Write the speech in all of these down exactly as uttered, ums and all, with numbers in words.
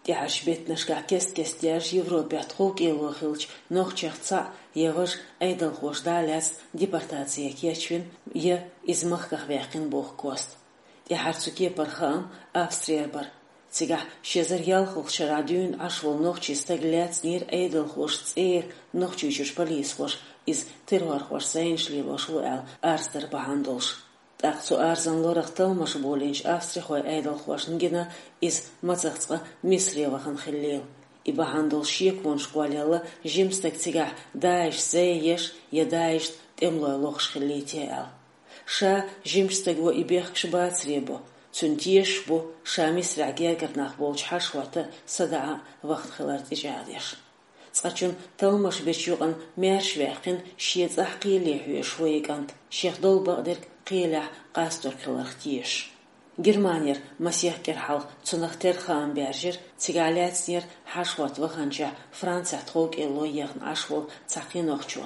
Тяж бетнашка кест кестяж Европе отхок илохилч нохчахца еваж айдал хождаляс депортация кечвин е из махках вяхин бог кост. Тяхарцуке пархам Австрия бар. Цигах шезарьял хохшарадюн ашвол нохчи стагляц нир айдал хош цейр нохчучуш полис хош из террор хош сайншли лошлу эл арстер бахандолш. Так су арзан лорах талмаш болинч Австрия хой айдал хошнгина из мацахцга мисревахан хиллил. И бахандол шиек вон шкваляла жимстак цигах даиш зееш едаиш темлой лохш хиллите эл. Ша жимстак во ибех кшбацребо. Цунтиеш бо ша мисрагия гарнах болч хашвата сада вахт хилар тижадеш. Цачун талмаш бечуган мершвехин шиец ахқили хуеш вейгант. Шехдол багдерк قيلة قاستور كلارتيش. Германияр масиахкер хал цунахтер хаан бержер цигалятснер хашват ваханча Франция тхок элой яхн ашвол цахинохчу.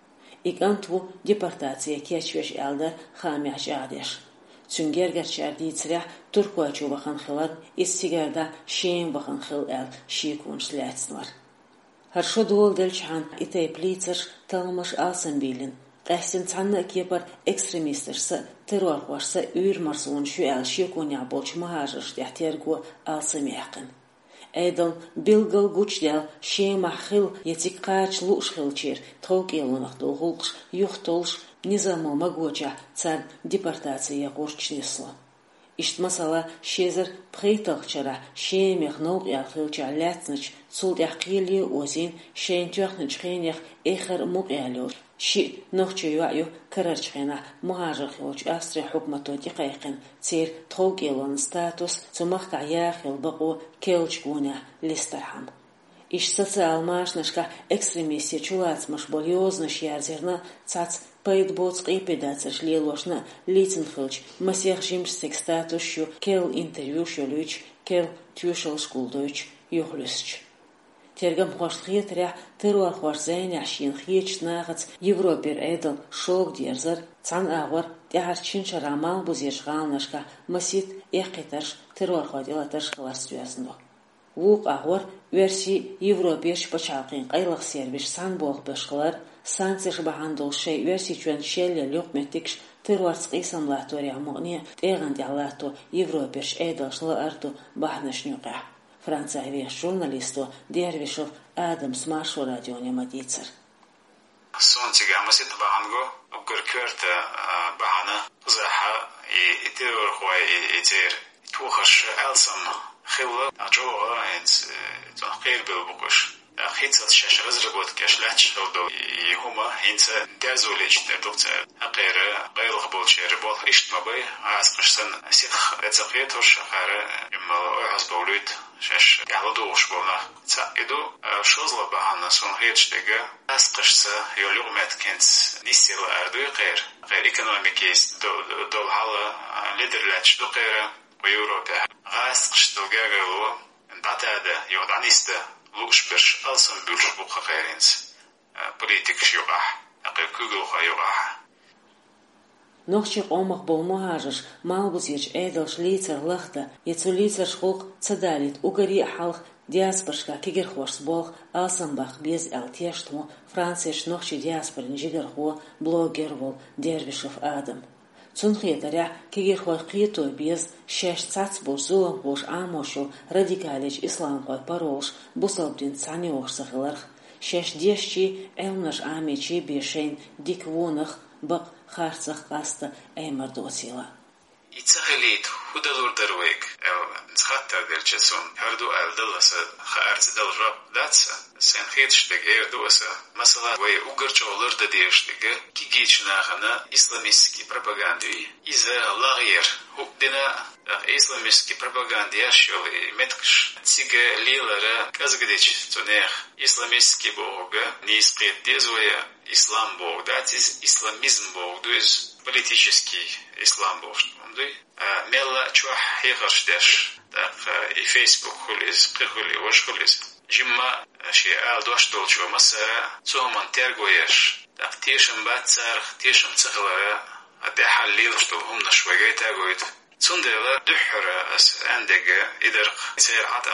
Игантву депортация кечвеш элдер хамяш адеш. Цунгергер чардицря туркуачу вахан хилад из сигарда шейн вахан хил эл шикун шляцнвар. Харшо дуол дельчхан итай плицерш талмаш алсанбилин. Тахсин цанна кепар экстремистерса террор хварса үйр марсуун шуэл шикуня болч махажш яхтергу алсамяхкин. Эйдон билгал гучдел шеймахил етиккач лушхилчир толкелунах долгулш юхтолш низамо магоча цар депортация горчнесло. Ишт масала шезер прейталчара шеймех ног яхилча лятсныч цул яхили озин шейнтяхныч хенях эхер мугялюр. شي نخشى يعيو كررجنا مهاجر خلوش أسرع حكمته دقيقا تصير تخوكيلون ستاتوس تمخ عياخل بقو كيلش جونا لسترحم إيش سوسيال ماش نشكا إكستريميستي شولات مش بوليوز نشيار زرنا تات بايد بوتس قيبداتش ليلوشنا ليتن خلش مسيح جيمش سيك ستاتوس شو كيل انتريو شولوش كيل تيوشل سكول دوش يخلصش ترجم خوشخية ترى تروى خوشزين عشين خيش ناقص يوروبير أيضا شوق ديرزر تان أغور تعرشين شرامال بزيرشغال نشكا مسيت إقترش تروى خوديلا ترشخلار سويزنو ووق أغور ورسي يوروبيرش بشاقين قيلق سيربيش سان بوغ بشخلار سانسيش بحاندول شي ورسي جوان شيلي ليوق متكش تروى سقيسم لاتوري عمقنية تيغان ديالاتو يوروبيرش أيضا شلا أردو بحنش نيوقع Франция журналисту Дервишов Адам Смашу радионе Мадицер. Сонтига масит баанго обгоркерт баана заха и тер хой и тер тухаш элсам хилла ажоа энс тохир белбуш خيتات شاش غزربوت كاشلاتش هودو يهما هنت دازوليش تدوكتا غير غير غبوت شيربول اشت مبي عاز قشتن سيخ اتزقيت وشخار اما عاز بوليت شاش يعلدوش بونا تاقيدو شوزلا بهانا سون هيتش دقا عاز قشتا يولوغمات كنت نيستيل اردو غير غير ايكونوميكيس دول حالا ليدرلاتش دو غير ويوروبا عاز قشتو غاغلو بعتادا يوضعنيستا لوش برش ألسن برش بوخ خيرينس بوليتيك شيوغاح أقل كوغل خيوغاح نوخشي قومخ بالمهاجش مالبوزيج ايدلش ليتر لختا يتسو ليتر شخوق تداليت وقري حلق دياسبرشكا كيجر خوش بوخ ألسن باخ بيز التيشتمو فرانسيش نوخشي دياسبرين جيجر خو بلوغر وول ديرفيشوف آدم تنخيط ريح كيجر خوي قيتو بيز شاش تاتبو زوام بوش آموشو راديكاليج إسلام خوي باروش بوصلبدين تساني وش سخلرخ شاش ديشتي علمنش آميشي بيشين ديك وونخ بق خارцах قاستا أي مردوسيلا يتسخليت ودلور درويك أو نسخطر دلچسون هردو ألدلسا خارц دلرب داتسا سن خيتش دك ايردوسا مثلا وي угорчо лырда дештиге кигич нахана исламистский пропагандой иза лагер хукдина исламистский пропагандия шоли меткш тиге лилара казгдич тунех исламистский бога не испрет дезоя ислам бог датис исламизм бог дуз политический ислам бог дуй мелла чуах хихарштеш так и фейсбук хулис прихули вош хулис جمع شيء دوش دولشوا مسا تومن ترجويش تفتيشم باتسر تيشم تغلى أدي حليل شتوهم نشوية تاجويد صندلا دحرة أس عندك إدر سير عدم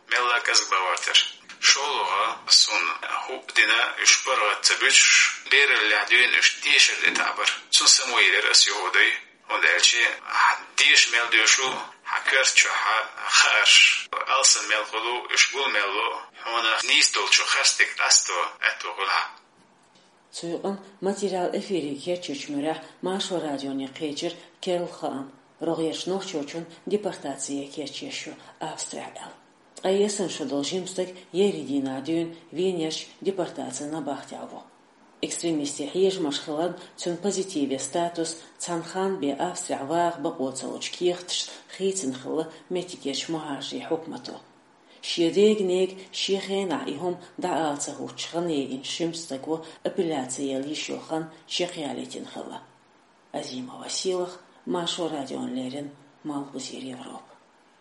ملا كز باورتر شولها سون هو دينا إشبرت تبش بير اللعدين إش ديش اللي تعبر سون سمويل رأس يهودي وندالشي ديش ميل ديشو حكرت شو خارش ألسن ميل خلو إشبول ميلو هنا نيستول شو خرستك أستو أتو غلا سويقن ماتيريال إفيريكيا تشمرح ماشو راديوني قيجر كيرل خان رغيش نوخ چوچون депортация кечешу Австрия. А ясен что должимсток еридина дюн венеш депортация на бахтяву. Экстремисты хеж машхалан цун позитиве статус цанхан бе Австрия вах бапоцалуч кихтш хитин хла метикеш мухажи хукмату. Ширег нег шихена ихом даалца хучханегин шимстагу апелляция лишохан шехиалитин хла. Азима Василах Машу Радион Лерин, Малбузир Европа.